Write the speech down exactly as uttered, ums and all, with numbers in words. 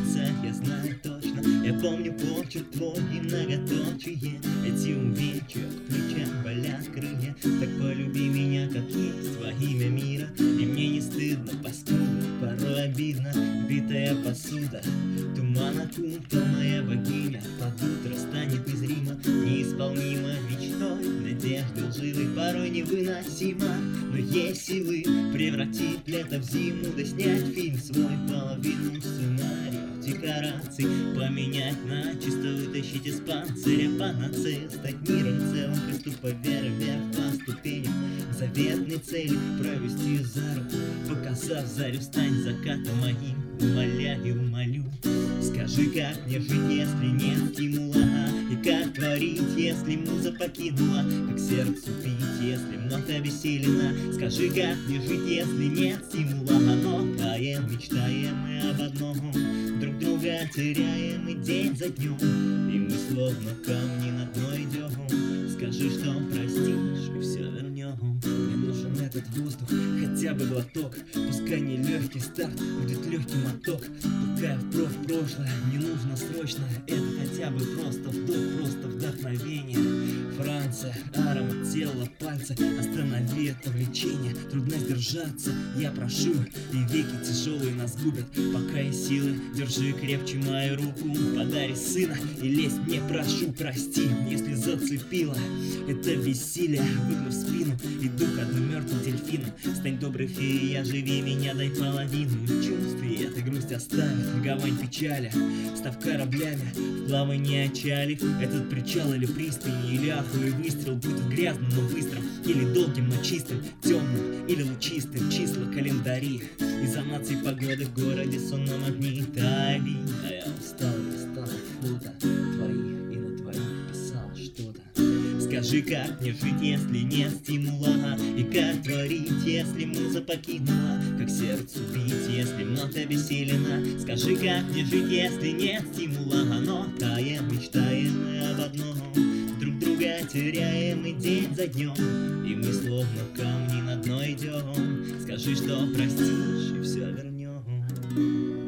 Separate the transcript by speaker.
Speaker 1: случится, я знаю точно. Я помню почерк твой и многоточие. Эти увечья в плечах болят крылья. Так полюби меня, как есть, во имя мира. И мне не стыдно, паскудно, порой обидно. Битая посуда, туман окутал, моя богиня под утро станет незримо, неисполнима мечтой, надежды лживой порой невыносимо. Но есть силы превратить лето в зиму, да снять фильм свой, половину сценария, декораций поменять на чисто, вытащить из панциря панацею, стать миром целым, приступа веры вверх по ступеням заветной цели, провести за руку, показав зарю, стань закатом моим, умоляю, молю. Скажи, как мне жить, если нет стимула, и как творить, если муза покинула, как сердцу пить, если вновь обессилена. Скажи, как мне жить, если нет стимула, но таем, мечтаем мы об одном, друг друга теряем и день за днем, и мы словно камни на дно идем. Скажи, что простишь, и все вернем. Мне нужен этот воздух, хотя бы глоток, пускай не легкий старт, будет легкий моток. Пускай впрок в прошлое, не нужно срочно, это хотя бы просто вдох, просто вдохновение. Франция, аромат тела, пальцы, останови это влечение, трудно сдержаться, я прошу, и веки тяжелые нас губят. Пока есть силы, держи крепче мою руку, подари сына и лезь мне, прошу, прости, если зацепило это бессилие, выгнув спину, иду к одному мертвым дельфином. Стань доброй феей, оживи меня, дай половину чувств, и эта грусть оставит гавань печали, став кораблями в плавании отчалив этот причал или пристань, или аховый выстрел будет грязным, но быстрым, или долгим, но чистым, темным или лучистым. Числа календари из-за наций погоды в городе сонном огни тали, а я устал, листал фото твоих и на твоих писал что-то. Скажи, как мне жить, если нет стимула, и как творить, если муза покинула, как сердцу бить, если вновь обессилена. Скажи, как мне жить, если нет стимула, но таем, мечтаем мы об одном, друг друга теряем и день за днем, и мы словно камни на дно идем. Скажи, что простишь, и все вернем.